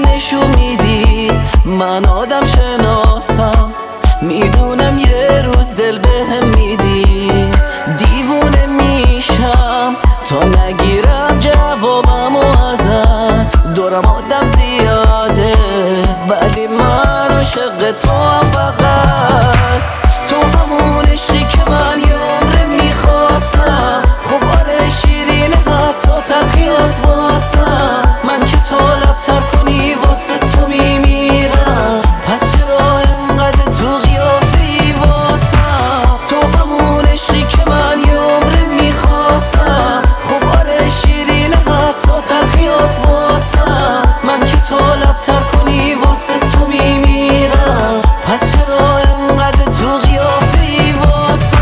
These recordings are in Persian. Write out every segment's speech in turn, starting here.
نشون میدی من آدم شناسم، میدونم یه روز دل بهم میدی. دیوونه میشم تا نگیرم جوابمو ازت. دورم آدم زیاده ولی من عاشق تو هم، فقط تو همون عشقی که من یه عمره میخواستم. خب آره شیرینه حتی تلخیات واسم، من که تو لبتر کنی واسه تو میمیرم. پس چرا انقدر تو قیافه‌ای واسم؟ تو همون عشقی که من یه عمره میخواستم. خب آره شیرینه حتی تلخیات واسم، من که تو لبتر کنی واسه تو میمیرم. پس چرا انقدر تو قیافه‌ای واسم؟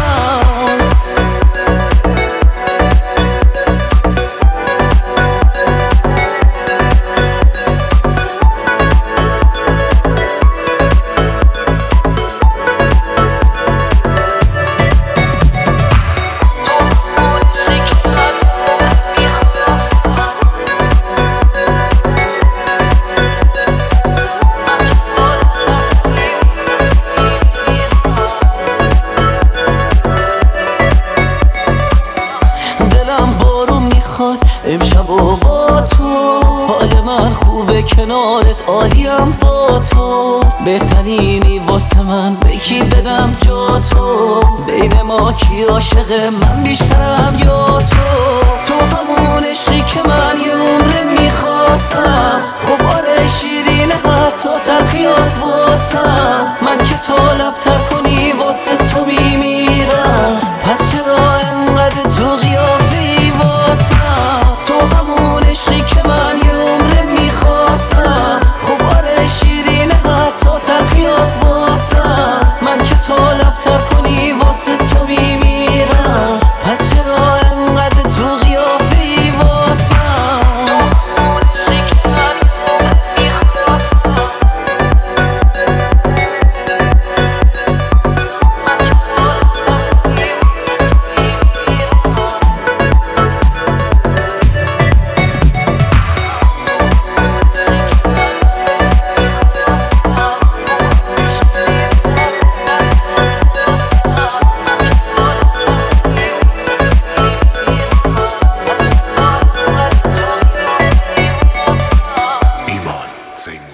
امشب و با تو حال من خوبه، کنارت عالیم با تو. بهترینی واسه من بکی بدم جا تو. بین ما کی عاشقه من بیشترم یا تو؟ تو همون عشقی که من یه عمره میخواستم. خب آره شیرینه حتی تلخیات واسم، من که تو لبتر کنی واسه تو میمیرم. پس چرا انقدر تو قیافه‌ای واسم؟ تو همون عشقی که من یه عمره میخواستم. خب آره شیرینه حتی تلخیات واسم، من که تو لبتر کنی واسه تو میمیرم. پس چرا انقدر تو قیافه‌ای واسم؟ تو همون عشقی که من یه عمره میخواستم. من که تو لبتر کنی واسه تو میمیرم. ایمان زنگی